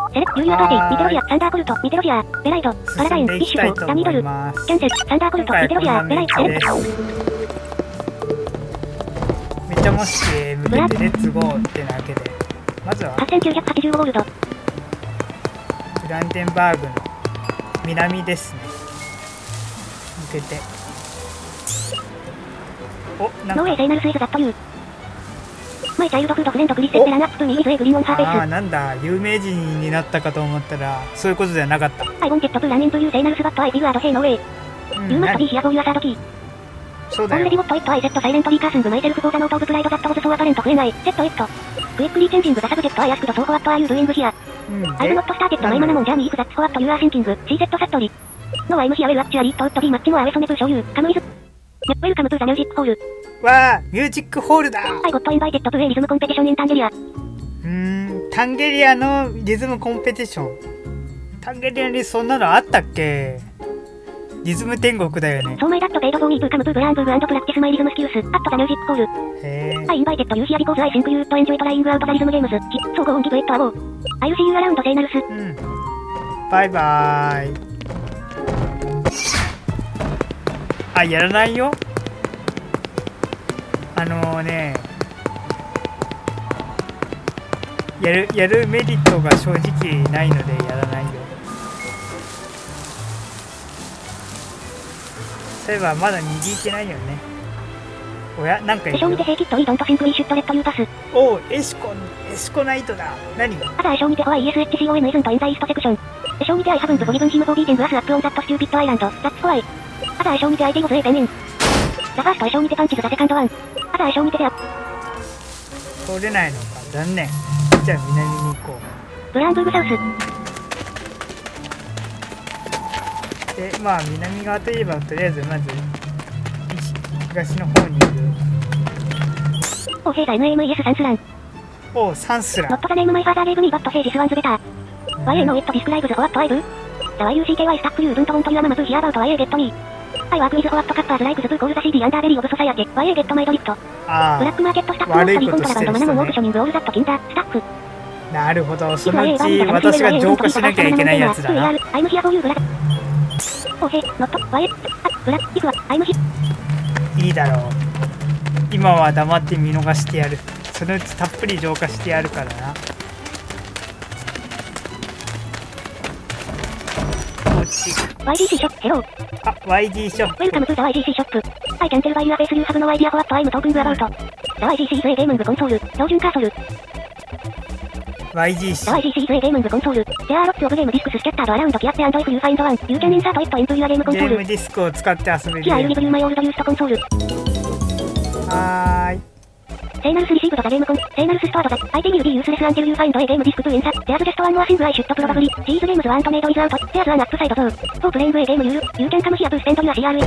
セレク、ユーユーパーティー、ミテロジア、サンダーコルト、ミテロジア、ベライド、パラダイン、ビッシュソー、ダミードル、キャンセル、サンダーコルト、ミテロジア、ベライド、セレク。 めっちゃもし向けてレッツゴーってなわけで、まずは 8985ゴールド。 ブランデンバーグの南ですね。向けて。お、なんか。 ノーウェイセイナルスイズザットユー。マイチャイルドフードフレンドグリッセッテランアップミーズエグリーンオンハーフェイス。 ああ、なんだ、有名人になったかと思ったら、そういうことじゃなかった。 アイゴンジェットプランインプユーセイナルスバットアイビューアドヘイノーウェイ。ユーマストビーヒアフォーユアサードキー。 そうだよ。 オールレディウォットイットアイセットサイレントリーカースングマイセルフフォーザノートオブプライドザットボズソーアパレントフエナイ。セットイット。クイックリーチェンジングザサブジェットアイアスクドソーフォワットアーユードゥイングヒア。アイブノットスターテッドマイマナモンジャーニーイフザッツフォワットユーアーシンキング。シーセットサットリ。ノーアイムヒアウェルアッチアリートウッドビーマッチモアウェソネプーショーユー。カムイズ。ウェルカムトゥザミュージックホール。 わあ、ミュージックホールだ。 アイゴットインバイテッドトゥエリズムコンペティションインタンゲリア。 タンゲリアのリズムコンペティション。タンゲリアにそんなのあったっけ？リズム天国だよね。 そうマイダットペイドフォーミープーカムプーブランブーブアンドプラクティスマイリズムスキュース。アットザミュージックホール。 へー。 アイインバイテッドユーヒアビコーズアイシンクユーとエンジョイトライングアウトザリズムゲームズ。総合オンギブエットアウォー。アイルシーユーアラウンドセイナルス。 バイバーイ。あ、やらないよ。やるメリットが正直ないのでやらないよ。そういえばまだ右行けないよね。おや、なんかいるよ。 エショーにてヘイキットイードントシンプリーシュットレッドユーパス。 おう、エシコナイトだ。何？ アザエショーにてホワイ ESHCON イズントインザイーストセクション。エショーにてアイハブンブフォギブンヒムフォービーテングアスアップオンザットスチューピットアイランド。ザッツホワイ。アザエショーにてアイティゴズエペンイン。ザファーストエショーにてパンチズザセカンドワン。アザエショーにてで通れないのか。残念。じゃあ南に行こう。ブランブーグサウス。 で、まあ南側といえばとりあえずまず東の方にいる。 オーヘイザ NAMES サンスラン。 おう、サンスラン。 ノットザネームマイファーザーゲーブミーバットヘイジスワンズベター。YA のウェットディスクライブズフォワットアイブ。ザ YUCKY スタックユーブントボントユアママブーヒアバウト YA ゲットミー。I work with what cappers like the cool the CD underbelly of society. YA get my drift. ブラックマーケットスタッフのリコントラバンドマナモンオークショニングオールザットキンダスタッフ。 なるほど、そのうち私が浄化しなきゃいけないやつだな。 I'm here for you, ブラック。オーヘイ、ノット、YA、ブラック、イフは、I'm here。 いいだろう。今は黙って見逃してやる。そのうちたっぷり浄化してやるからな。 YGC ショップ、ヘロー。 あ、YG ショップ。 Welcome to the YGC ショップ。I can tell by your face you have no idea what I'm talking about. The YGC is a gaming console. 標準カーソル。 YGC. The YGC is a gaming console. There are lots of game discs scattered around the piazza and if you find one, you can insert it into your game console. ゲームディスクを使って遊べる。 Here I'll give you my old used console. はーい。 セイナルスリシーブドザゲームコン、セイナルスストアドザ、IT will be useless until you find a game disc to insert. There's just one more thing I should probably. These games want to made is out. There's an upside though. For playing a game you can come here to spend your CRA.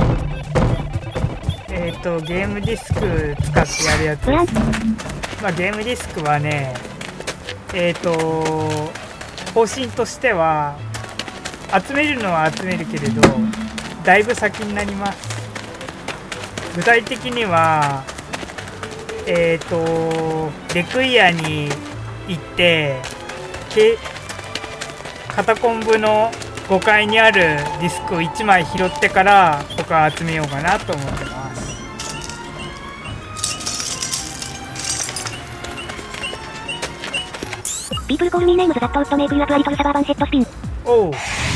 ゲームディスク使ってやるやつです。まあゲームディスクはね、方針としては、集めるのは集めるけれど、だいぶ先になります。具体的には、レクイアに行ってカタコン部の5階にあるディスクを1枚拾ってから他集めようかなと思ってます。 People call me names that don't make you a little suburban head spin. おう。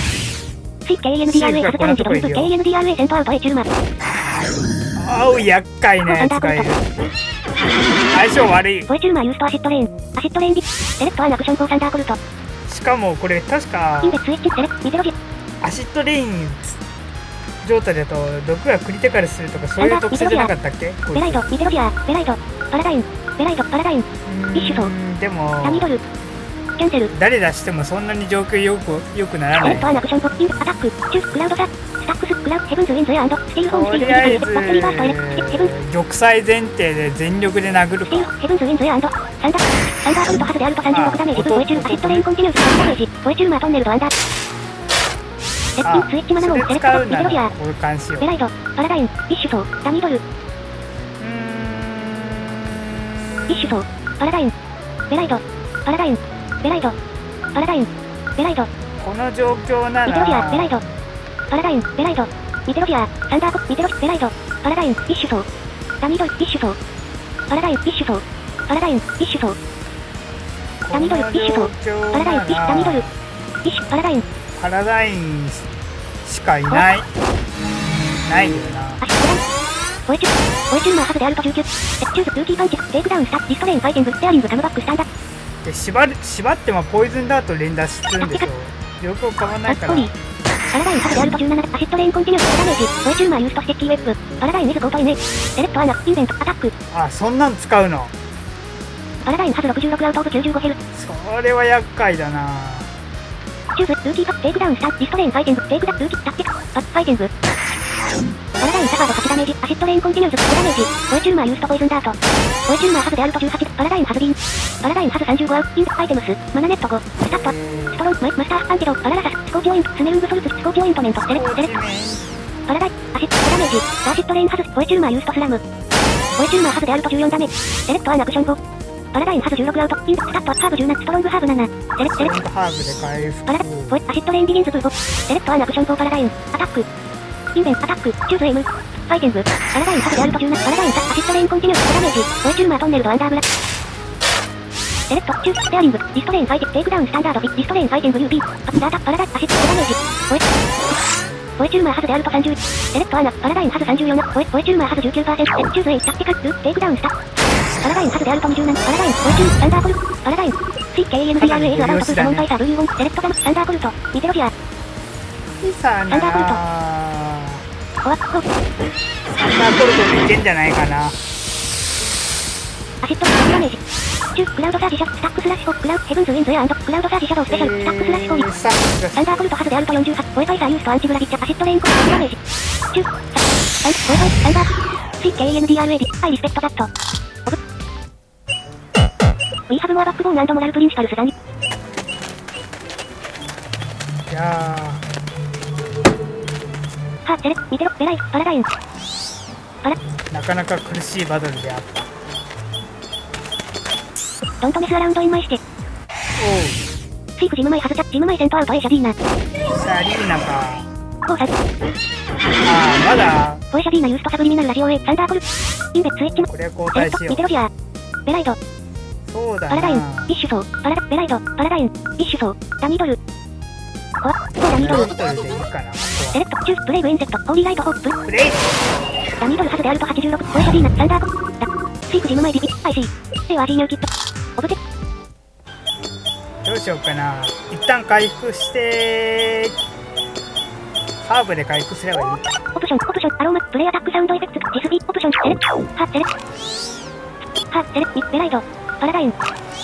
KNDRA 初チャレンジドリブ KNDRA セントアウトへチューマ。 おう、厄介なやつがいる。相性悪い。 ポエチューマーユーストアシットレーン。アシットレーンビセレクトアンアクションフォーサンダーコルト。 しかもこれ確かインデックスイッチセレクミテロジ。 アシットレイン状態だと毒がクリティカルするとかそういう特性じゃなかったっけ？ ベライド、ミテロジア、ベライド、パラダイン、ベライド、パラダイン、ビッシュソー。 でもダミドル、キャンセル。 誰出してもそんなに状況良くならない。 セレクトアンアクションフォーインアタック、チュー、クラウドサ、スタックス、クラウド、ヘブンズ、ウィンズエアンド、スティールフォーム、スティール、 とりあえずバッテリーバーストエレク、ヘブンズ。 玉砕前提で全力で殴るか。 ヘブンズウィンズエアンド、サンダーコルトハズであると36ダメージ、ポエチュー、アシットレインコンティニュース、3ダメージ、ポエチューマートンネルドアンダー。セッティングスイッチマナモン、セレクト、ミテロジア、ベライド、パラダイン、ビッシュソー、ダミドル。ビッシュソー、パラダイン、ベライド、パラダイン、ベライド、パラダイン、 ベライド。 この状況なミテロジア、ベラらイド。パラダイン、ベライド。ミテロジア、サンダーコ、ミテロジ、ベライド。パラダイン、ビッシュソー。ダミドル、ビッシュソー。パラダイン、ビッシュソー。パラダイン、ビッシュソー。ダミドル、ビッシュソー。パラダイン、ビッシュ、ダミドル。ビッシュ、パラダイン。 パラダインしかいない。ないよな。 足、ベライド。ポエチューマーハズであると19。チューズ、ルーキーパンチ、テイクダウンスタ、リストレーン、ファイティング、テアリング、カムバック、スタンダ。 で、縛ってもポイズンダート連打するんでしょ。状況変わんないから。 パラダインハズであると17、アシットレーンコンティニュースダメージ、ポエチューマーユーストステッキーウェッブ、パラダインミズゴートイメージ、セレクトアナ、インベント、アタック。 あ、そんなん使うの。 パラダインハズ66アウトオブ95ヘル。 それは厄介だな。 チューズ、ルーキーパッテイクダウンスタ、リストレーン、ファイティング、テイクダウン、ルーキー、タッティク、パッ、ファイティング。パラダインサガード8ダメージ、アシットレーンコンティニュース、5ダメージ、ポエチューマーユーストポイズンダート。ポエチューマーハズであると18、パラダインハズビーン。パラダインハズ35アウト、イン、アイテムス、マナネット5、スタット、ストロン、マスター、アンティロ、パララサス、スコーピオイント、スネルングソルツ、スコーピオイントメント、セレ、パラダイン、アシット5ダメージ、アシットレーンハズ、ポエチューマーユーストスラム。ポエチューマーハズであると14ダメージ、セレクトアンアクション5。パラダインハズ16アウト、イン、スタット、ハーブ17、ストロングハーブ7、セレクト、 ハーブで回復。 パラダ、ポエ、アシットレーンビギンズブ5、セレクトアンアクション4パラダイン、アタック。インベン、アタック、チューズエイム、ファイティング、パラダインハズであると17、パラダインサ、アシットレーンコンティニュース、ダメージ、ポエチューマートンネルドアンダーブラ。セレクト、チュー、ステアリング、リストレーンファイティング、テイクダウンスタンダード、リストレーンファイティング UP、ダータ、パラダイン、アシットダメージ、ポエチューマーハズであると30、セレクトアナ、パラダインハズ34、ポエチューマーハズ 19%、チューズエイ、タクティカル、テイクダウンスタ、パラダインハズであると27、パラダイン、ポエチュー、サンダーコル、パラダイン、CKNDRAS アバウトプーサモンファイサー V1、セレクトガム、サンダーコルト、ミテロジア、 サンダーコルト。 コア、コサンダーコルトでいけんじゃないかな。 アシット、ダメージ。チュー、クラウドサージシャ、スタックスラッシュ4、クラウド、ヘブンズウィンズエア&クラウドサージシャドウスペシャル、スタックスラッシュ4、サンダーコルトハズであると48、ポエファイサーユーストアンチグラビッチャ、アシットレインコーダメージ。チュー、ポエファイ、サンダー、CKNDRAD、アイリスペクトザット。オブ。We have more backbone and moral principles than。 いやは、セレ、ミテロ、ベライフ、パラダイン。パラ。 なかなか苦しいバトルであった。 ドントメスアラウンドインマイシテ。 おう。 シークジムマイハズチャ、ジムマイセントアウトエシャディーナ。 シャリーナか。 コーサイ。 ああ、まだ。 ポエシャディーナユーストサブリミナルラジオ A、サンダーコル。インベッツエッチム。 これは交代しよう。 ミテロジア。ベライド。 そうだな。 パラダイン、ビッシュソー、パラダ、ベライド、パラダイン、ビッシュソー、ダニドル。コア、コーダニドル。 ダニドルでいいかな。 セレクト、チュース、プレイブインセクト、ホーリーライトホープ。 プレイ。 ダニドルハズであると86、ポエシャディーナ、サンダーコル。ダ、シークジムマイビビ、アイシー。エワージーニューキット。オブテ。 どうしようかな。一旦回復して、ハーブで回復すればいい。 オプション、アローマ、プレイアタックサウンドエフェクツ、ディスビ、オプション、セレクト、ハ、セレクト。ハ、セレクト、ベライド、パラダイン。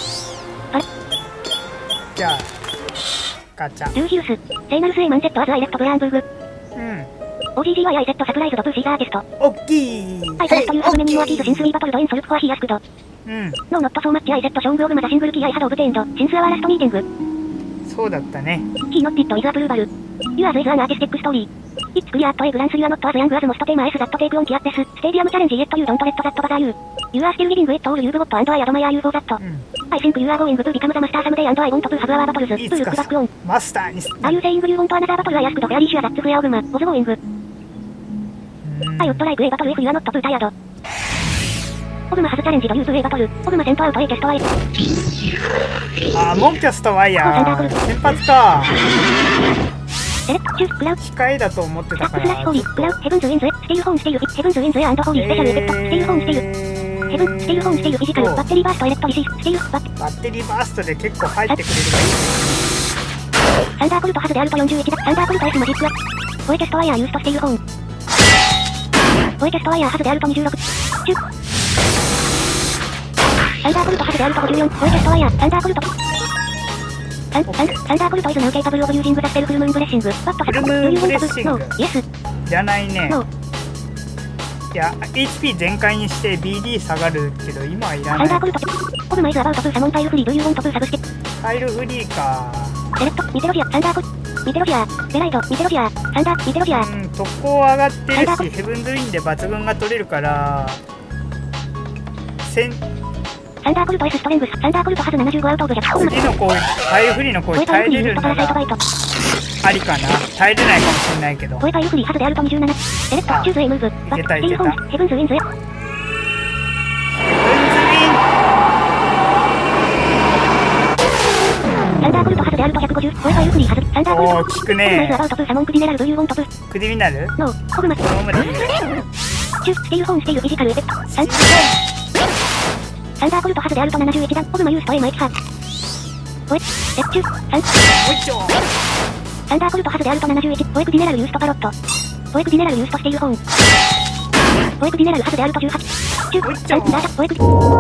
じゃあ、ガチャ。 ルーヒウス、セイナルスエイマンセットアズアイレクトブランブーグ。 うん。 OGGYI セットサプライズドプーシーザーテスト。 おっきい。 アイトレットユーハブメニューアキーズシンスミーバトルドインソルフォアヒーアスクド。 うん。 ノーノットソーマッチアイセットショーングオグマザシングルキーアイハドオブテインド、シンスアワーラストミーティング。 そうだったね。 キーノッティットイズアプルーバル。ユアーズイズアンアーティスティックストーリー。It's clear at a glance you are not as young as most tema S that take on Kiat this. Stadium challenge yet you don't let that bother you. You are still giving it all you've got and I admire you for that. I think you are going to become the master someday and I want to have our battles. To look back on. マスターに。 Are you saying you want another battle? I asked fairly sure that's where Ogma was going. I would like a battle if you are not too tired. Ogma has challenged you to a battle. Ogma sent out a test away. あ、モンキャスとワイヤー。先発か。 セレクト、チュー、クラウド。 控えだと思ってたから。 スタックスラッシュホーリー、クラウド、ヘブンズウィンズエ、ステイルホーンステイル、ヘブンズウィンズエ&ホーリースペシャルエフェクト、ステイルホーンステイル。ヘブン、ステイルホーンステイルフィジカル、バッテリーバーストエレクトリシース、ステイル、バッテリーバーストで結構入ってくれるがいい。 サンダーコルトハズであると41だ。サンダーコルト S マジックは。ポエチェストワイヤーユーストステイルホーン。ポエチェストワイヤーハズであると26。チュッ。サンダーコルトハズであると54。ポエチェストワイヤー、サンダーコルト。サンダーコルトイズナウケーパブルオブユージングザステルフルムーンブレッシング。バットフルムーンブレッシング。 ノー、イエス。 じゃないね。 ノー。 いや、HP 全開にして BD 下がるけど、今はいらない。 サンダーコルト。オブマイズアバウトプーサモンタイルフリー、Do you want to サブスケ。 タイルフリーか。 セレクト、ミテロジア、サンダーコルト。ミテロジア、ベライド、ミテロジア、サンダー、ミテロジア。 うん、特攻上がってるし、ヘブンズウィンで抜群が取れるから、 サンダーコルト S ストレングス、サンダーコルトハズ75アウトオブ100。 次の攻撃、ハイフリーの攻撃耐えれるならありかな。耐えれないかもしれないけど。 ポエパイルフリーハズであると27。セレクト、チューズ A ムーブ。バック、ヘブンズウィンズへ。サンダーコルトハズであると150。ポエパイルフリーハズ。サンダーコルト。 おー、効くね。 アバウトプーサモンクディネラルドゥユーウォントプ。 クディミナル？ ノー、コグマス。チュー、ステイルホーンステイルフィジカルエフェクト。サンダーコルトハズであると71段。コグマユーストエマイキハー。ポエ、レッチュー、サンダーコルトハズであると71。ポエクディネラルユーストパロット。ポエクディネラルユーストステイルホーン。ポエクディネラルハズであると18。チュー、サンダーポエクデ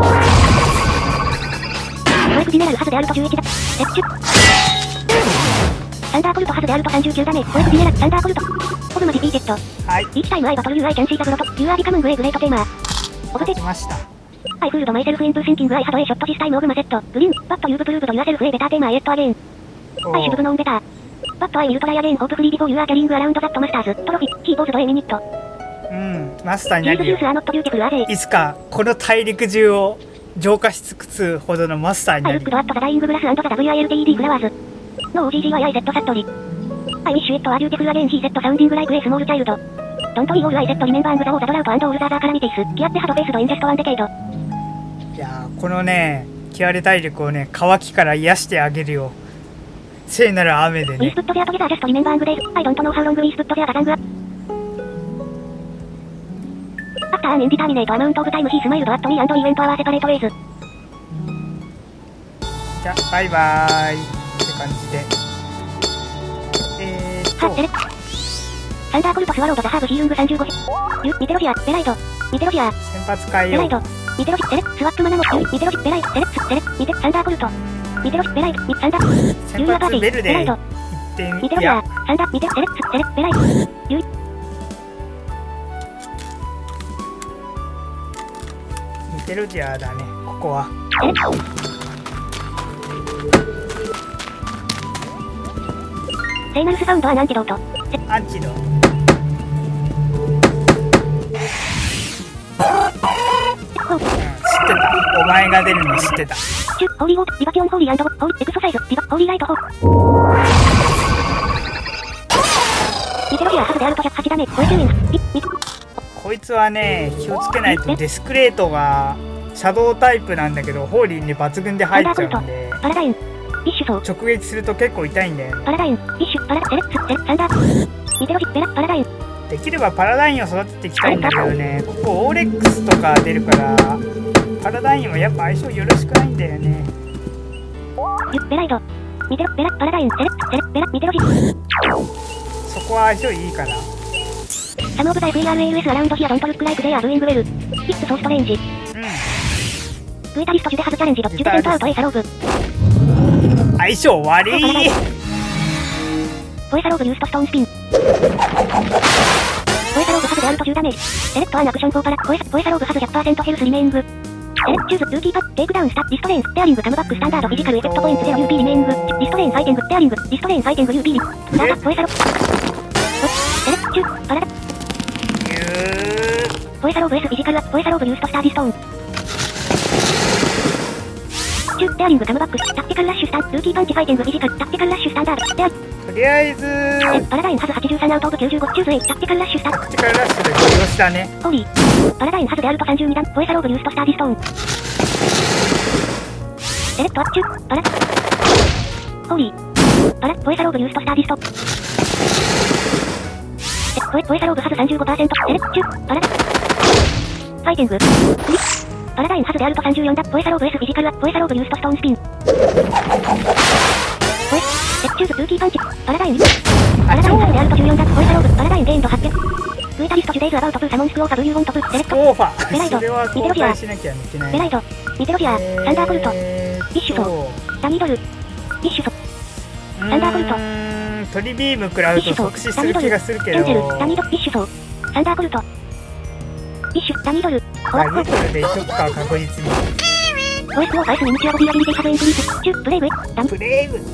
ィネラルハズであると11だ。レッチュー。サンダーコルトハズであると39ダメ。ポエクディネラル、サンダーコルト。コグマディピーテッド。 はい。 イーチタイムアイバトルユーアイキャンシーザグロト。ユーアービカムングエグレートテーマー。オブテ。 来ました。 I fooled myself into thinking I had a shot this time of my set. Green, but you've proved yourself a better tamer yet again. I should have known better. But I will try again hopefully before you are carrying around that masters trophy. He paused a minute. マスターになるよ。いつかこの大陸中を浄化し尽くすほどのマスターになる。 I looked at the dying grass and the WILTED flowers. No OGGY I said sadly. I wish it were beautiful again he said sounding like a small child. Don't worry all I said remembering the drought and all the other calamities. He had faced in just one decade. いやー、このね、キワレ大陸をね、渇きから癒してあげるよ。聖なる雨でね。 We stood there together just remembering days. I don't know how long we stood there gathering up. After an indeterminate amount of time he smiled at me and we went our separate ways. じゃあ、バイバーイって感じで。 サンダーコルトスワロードザハーブヒールング35ミテロジア、ベライド、ミテロジア、 先発変えよう。 ベライド、ミテロジ、セレ、スワップマナノ、ミテロジ、ベライド、セレ、ミテ、サンダーコルト、ミテロジ、ベライド、ミ、サンダー、ユーアバーティ、ベライド、ミテロジア、サンダー、ミテ、セレ、ベライド、ユー、 ミテロジアだね、ここは。 聖なるスサウンドはアンチドート。 アンチドート。知ってた。お前が出るの知ってた。 ホーリーウォーク、リバティオンホーリー&ホーリーエクソサイズ、リバ、ホーリーライトホー。ミテロジアハズであると108ダメ、超え9円。 こいつはね、気をつけないとデスクレートがシャドウタイプなんだけど、ホーリーに抜群で入っちゃうんで、 パラダイン、ビッシュソー。 直撃すると結構痛いんだよね。 パラダイン、ビッシュ、パラ、セレ、サンダー。ミテロジ、ベラ、パラダイン。 できればパラダインを育てていきたいんだけどね、ここオーレックスとか出るからパラダインはやっぱ相性よろしくないんだよね。 ベライド、ミテロ、ベラ、パラダイン、セレ、ベラ、ミテロジ。 そこは相性いいかな。 サムオブザ FERALS アラウンドヒアドントルックライクデアドゥイングウェル。ヒッツソーストレンジ。グイタリストジュデハズチャレンジド、ジュデテントアウトエサローブ。 相性悪い。 ポエサローブユーストストーンスピン。ポエサローブハズであると10ダメージ。セレクトアンアクションフォーパラ。ポエサローブハズ 100% ヘルスリメイング。セレクチューズ、ルーキーパッ、テイクダウンスタ、ディストレイン、テアリング、カムバック、スタンダード、フィジカル、エフェクトポイント、ゼロ、UP リメイング、ディストレイン、ファイティング、テアリング、ディストレイン、ファイティング、UP リ、スタート、ポエサロ、セレクチュー、パラダ、ポエサローブ S フィジカルアップ、ポエサローブユーストスターディストーン。チュー、テアリング、カムバック、タクティカルラッシュスタン、ルーキーパンチ、ファイティング、フィジカル、タクティカルラッシュスタンダード、テアリング。 とりあえずパラダインハズ83アウトオブ95、チューズエイ、タクティカルラッシュスター。 タクティカルラッシュでご利用したね。 ホーリー。パラダインハズであると32段、ポエサローブユーストスターディストーン。セレクトアッチュー、パラ。ホーリー。パラ、ポエサローブユーストスターディスト。ポエサローブハズ 35%、セレクチュー、パラ。ファイティング。パラダインハズであると34段、ポエサローブ S フィジカルアップ、ポエサローブユーストストーンスピン。ポエ、セクチューズ、ルーキーパンチ、パラダイン。パラダインハズであると14段、ポエサローブ、パラダインゲインド800。グイタリストジュデイズアバウトプーサモンスクオーファブユーウォントプーセレクト。 オーファベライド、 それはミテロジア。 しなきゃいけない。 ベライド、ミテロジア、サンダーコルト。ビッシュソー。ダミドル。ビッシュソー。サンダーコルト。 トリビーム食らうと即死する気がするけど。 エンジェル、ダミドル、ビッシュソー。サンダーコルト。ビッシュ、ダミドル。 ダミドルでいっとくか、確実に。 オエスオーファイスミニチュアボディアビリティハズエンクリース。チュー、プレイブ、ダム。 プレイブ。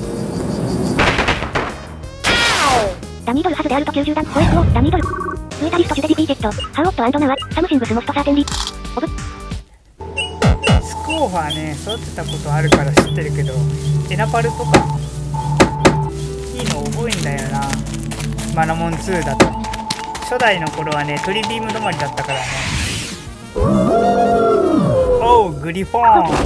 ダミドルハズであると90段、ホエスオー、ダミドル。グイタリストジュデディピーテッド、ハウオット&ナワ、サムシングスモストサーテンリ。オブ。 スクオソーファーね育てたことあるから知ってるけど、エナパルとかいいの多いんだよな。マナモン2だと初代の頃はねトリビーム止まりだったからね。おうグリフォーン。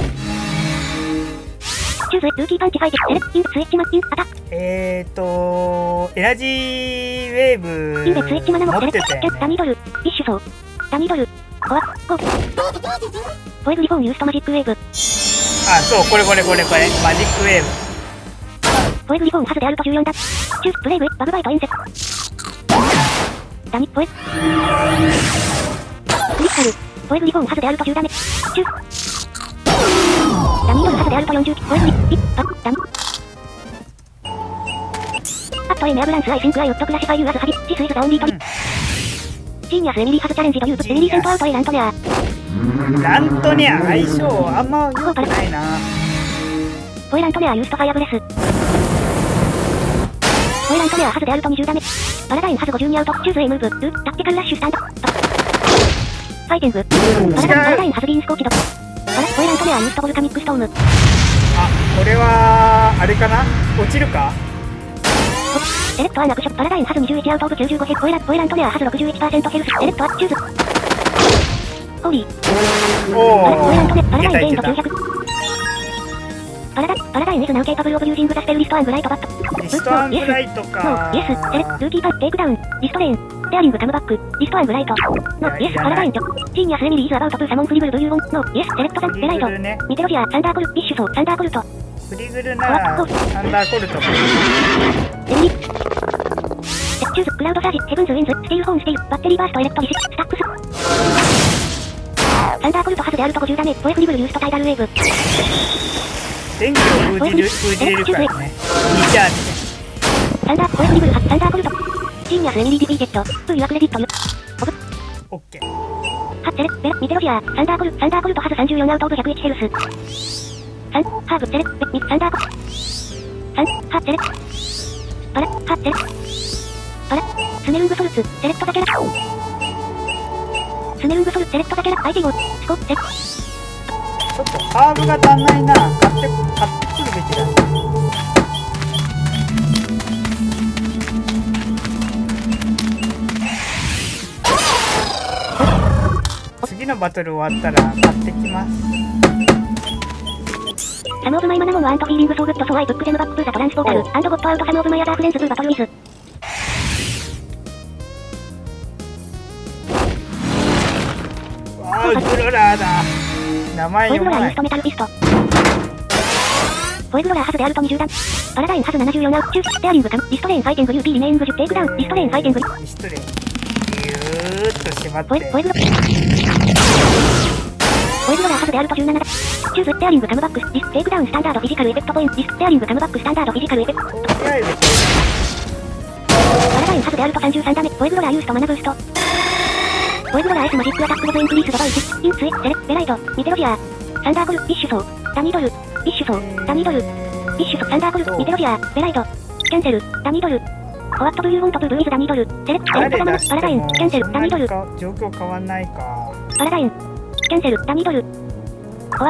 チューズルーキーパンチファイテセレインスイッチマンインアタック。 エナジーウェーブインベスイッチマナモ持セレってたよね。 ダニドルビッシュソーダニドルコアゴーポエグリフォーンユーストマジックウェーブ。 あ、そうこれマジックウェーブ。 ポエグリフォーンハズであると14だ。チュースプレイブバグバイトインセクダニポエクリスタルポエグリフォーンハズであると10ダメ。チューダニドルハズであると40ポエグリピッパダニアットエネアブランスアイシンクアイウッドクラシファイユーアズハビジスイズザオンリートリジーニアスエミリーハズチャレンジドユーズエミリーセントアウトエラントネアラントネア相性あんま良くないな。 ポエラントネアユーストファイアブレスポエラントネアハズであると20ダメ。パラダインハズ52アウトチューズエムーブルタクティカルラッシュスタンドファイティングパラダインハズビーンスコーチドポエラントネアユーストボルカニックストーム。 あ、これはあれかな、落ちるか。 セレクトアナクションパラダインハズ21アウトオブ95ヘポエラントネアハズ 61% ヘルスセレクトアチューズホーリーおポエラントネパラダインいけたいけた。 レインド900パラダインイズナウケーパブルオブユージングザスペルリストアングライトバットリストアングライトか。 ノーイエスセレルーキーパンテイクダウンリストレインテアリングカムバックリストアングライトノーイエスパラダインジーニアスエミリーイズアバウトプーサモンフリブルブユーボンノーイエスセレクトザンベライトミテロジアサンダーコルビッシュソーサンダーコルトフリグルならサンダーコルト。 エミリチューズクラウドサージヘブンズウィンズステイルホーンステイルバッテリーバーストエレクトリシスタックスサンダーコルトハズであると50ダメポエフリブルユーストタイダルウェーブ電気を封じれるからね。2チャージでサンダーポエフリブルハズサンダーコルトジーニアスエミリーディピージェットプーユアクレジットユオッケー。 ハッセレベラミテロジアサンダーコルトハズ34アウトオブ101ヘルスサンハーブセレミサンダーコルサンハッセレパラハッセレパラスネルングソルツセレクトザキャラスネルングソルツセレクトザキャラアイテムスコセちょっとハーブが足んないな。買ってくるべきだ。次のバトル終わったら買ってきます。 サムオブマイマナモンアントフィーリングソーグッドソーアイブックゼムバックプーザトランスポータルアンドゴットアウトサムオブマイアザーフレンズブーバトルウィズわーグロラーだ。名前ポエグロラーユー読まない。 ストメタルピストポエグロラーハズであると20段パラダインハズ74アウトチューステアリングカムリストレインファイティング UP リメイング10テイクダウンリストレインファイティングリストレイギューッと縛ってポエグロラーハズであると17だチューステアリングカムバックリステイクダウンスタンダードフィジカルエフェクトポイントリステアリングカムバックスタンダードフィジカルエフェクトとりあえずパラダインハズであると33ダメポエグロラーユーストマナブーストポエグロラー S マジックアタックボブエンクリースドバイ1インスイセレベライトミテロジアサンダーコルビッシュソーダニドルビッシュソーダニドルビッシュソーサンダーコルミテロジアベライトキャンセルダニドルコアットブユーウォントブルイズダニドルセレクトダマパラダインキャンセルダニドル状況変わんないか。 パラダインキャンセルダニドルコア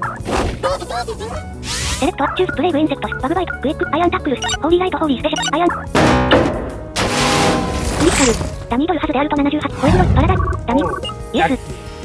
セレクトチュースプレイブインセクトバグバイトクイックアイアンタックルホーリーライトホーリースペシャルアイアンクリスタルダニドルハズであると78ポエグロパラダインダニイエス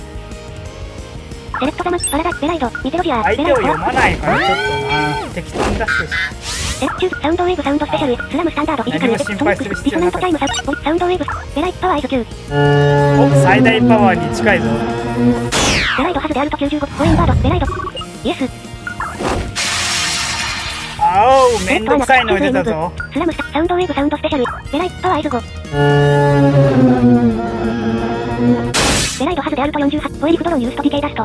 セレクトザマパラダイベライドミテロジア相手をベライド読まないからちょっとな。適当に出してセレクチュースサウンドウェーブサウンドスペシャルスラムスタンダードフィジカルエフェクトソニックディソナントチャイムサウンドウェーブベライトパワーイズ9 お最大パワーに近いぞ。 ベライドハズであると95コインバードベライドイエスあおうめんどくさいの出たぞ。 スラムサウンドウェーブサウンドスペシャルベライトパワーイズ5ベライトハズであると48ポエリフドロンユーストディケイダスト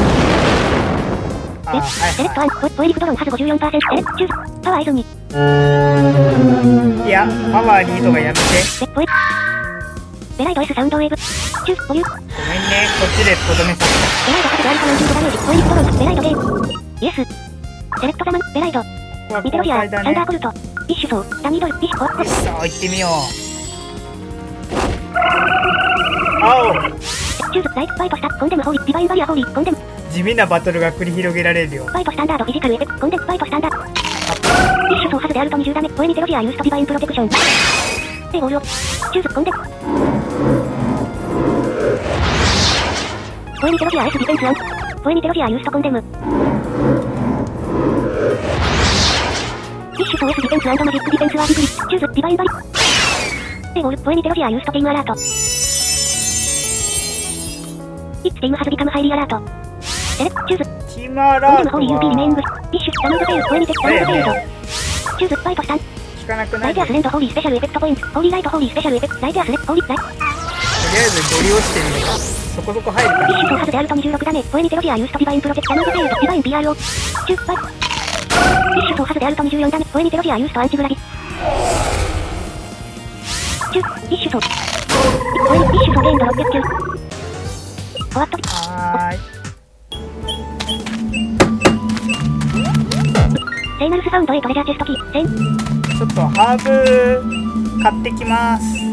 あはいセレクトアンポエリフドロンハズ 54% セレクトチュースパワーイズ2 いやパワーリードがやめて。 ポエベライト S サウンドウェーブチュースポリューごめんねこっちでとどめさベライトハズであると45ダメージポエリフドロンベライトゲームイエスセレクトザマンベライトせ。ここはミテロジア公開だね。 サンダーコルトビッシュソーダニドルビッシュコよしさあ行ってみよう。あおチューズライトファイトスタコンデムホーリーディバインバリアホーリーコンデム地味なバトルが繰り広げられるよ。 バイトスタンダードフィジカルエフェクトコンデンバイトスタンダード。フィッシュ総ハズであると20ダメ。ポエニテロジアユーストディバインプロテクション。でボールをチューズコンデン。ポエニテロジア S ディフェンスアン。ポエニテロジアユーストコンデム。フィッシュ総 S ディフェンスアンドマジックディフェンスアーディグリ。チューズディバインバリ。でボールポエニテロジアユーストテイムアラート。イッツテイムハズビカムハイリーアラート。セレクチューズ。 ティームアラートホーリー UP リメイング。フィッシュダムズフェイルポエニテダムズフェイルド。チューズバイトスタン。 聞かなくなる。 ライテアスレンドホーリースペシャルエフェクトポイント。ホーリーライトホーリースペシャルエフェクト。ライテアスレホーリーライト。 とりあえずゴリ落ちてるよ。そこそこ入るかフィッシュ総ら。 ハズであると26ダメ。ポエニテロジアユーストディバインプロテクダムズフェイルド。ディバイン PRO。チューバイト。フィッシュ総ハズであると24ダメ。ポエニテロジアユーストアンチグラビ。チューフィッシュ総。ポエニフィッシュ総ゲインド609。フォワット。 はーい。 セイナルスサウンド8トレジャーチェストキー。セイン。 ちょっとハーブ買ってきます。